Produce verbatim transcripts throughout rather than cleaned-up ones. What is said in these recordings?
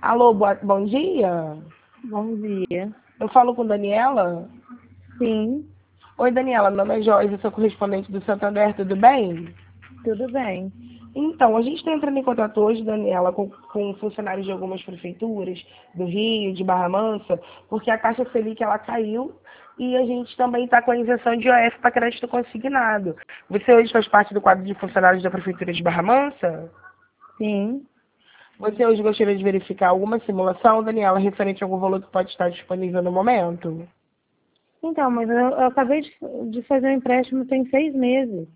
Alô, boa, bom dia. Bom dia. Eu falo com Daniela? Sim, Oi, Daniela, meu nome é Joyce, eu sou correspondente do Santander, tudo bem? tudo bem. Então, a gente está entrando em contato hoje, Daniela, com, com funcionários de algumas prefeituras, do Rio, de Barra Mansa, porque a Caixa Selic ela caiu e a gente também está com a isenção de I O F para crédito consignado. Você hoje faz parte do quadro de funcionários da Prefeitura de Barra Mansa? Sim. Você hoje gostaria de verificar alguma simulação, Daniela, referente a algum valor que pode estar disponível no momento? Então, mas eu, eu acabei de, de fazer um empréstimo tem seis meses.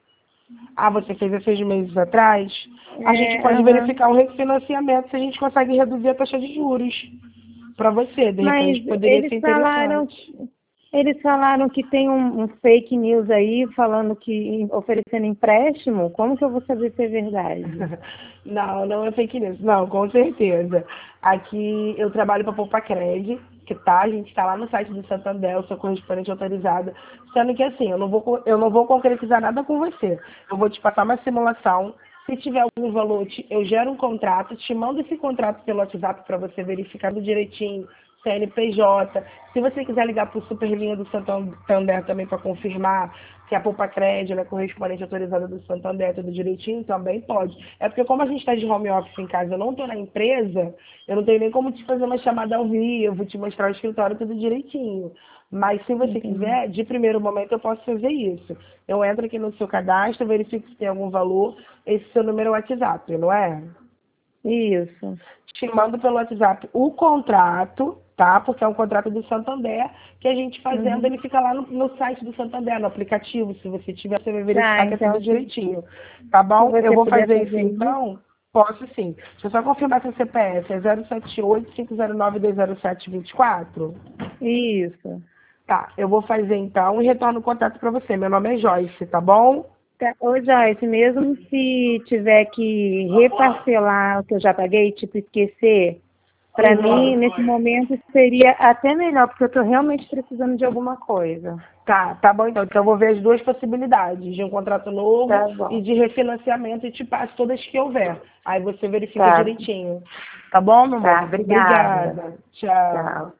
Ah, você fez há seis meses atrás? A gente É, pode aham. verificar um refinanciamento se a gente consegue reduzir a taxa de juros para você. De Mas repente, poderia eles ser falaram, interessante. eles falaram que tem um, um fake news aí falando que oferecendo empréstimo. Como que eu vou saber se é verdade? Não, não é fake news. Não, com certeza. Aqui eu trabalho para Poupa Cred, que tá, a gente está lá no site do Santander, eu sou correspondente autorizada. Sendo que assim, eu não vou, co- eu não vou concretizar nada com você. Eu vou te passar uma simulação. Se tiver algum valor, te- eu gero um contrato, te mando esse contrato pelo WhatsApp para você verificar tudo direitinho, C N P J. Se você quiser ligar para o Superlinha do Santander também para confirmar que a Poupa Cred ela é correspondente autorizada do Santander, tudo direitinho, também pode. É porque como a gente está de home office em casa, eu não estou na empresa, eu não tenho nem como te fazer uma chamada ao vivo, te mostrar o escritório tudo direitinho. Mas se você Entendi. quiser, de primeiro momento eu posso fazer isso. Eu entro aqui no seu cadastro, verifico se tem algum valor, esse seu número é o WhatsApp, não é? Isso. Te mando pelo WhatsApp o contrato, tá? Porque é um contrato do Santander, que a gente fazendo, Uhum. ele fica lá no, no site do Santander, no aplicativo. Se você tiver, você vai Tá, verificar que é tudo então se, direitinho. Tá se bom? Eu você vou puder fazer isso fazer isso. então? Posso sim. Deixa eu só confirmar seu C P F. É zero sete oito, cinco zero nove, dois zero sete, dois quatro? Isso. Tá, eu vou fazer então e retorno o contato para você. Meu nome é Joyce, tá bom? Tá, ô Joyce, mesmo se tiver que reparcelar o que eu já paguei, tipo esquecer, para mim, nesse momento, seria até melhor, porque eu estou realmente precisando de alguma coisa. Tá, tá bom então. Então eu vou ver as duas possibilidades, de um contrato novo Tá e bom. de refinanciamento e te passo todas que houver. Aí você verifica Tá, direitinho. Tá bom, meu amor? tá, obrigada. Obrigada. Tchau. Tchau.